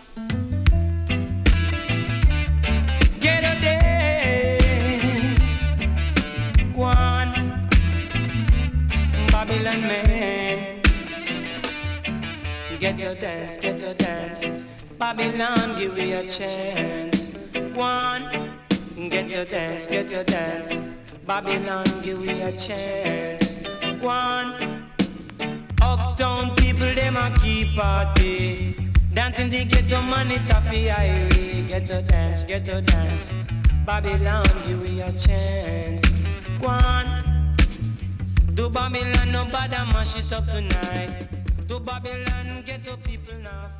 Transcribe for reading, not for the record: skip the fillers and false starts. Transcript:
Get a dance, go on, Babylon man. Get your dance, get your dance. Babylon, give me a chance. Go on, get your dance, get your dance. Babylon, give me a chance. Go on. Uptown people, them a keep party. Dancing to get your money, taffy, irie. Get your dance, get your dance. Babylon, give me a chance. Go on. Do Babylon, nobody mash it up tonight. Do Babylon, get your people now.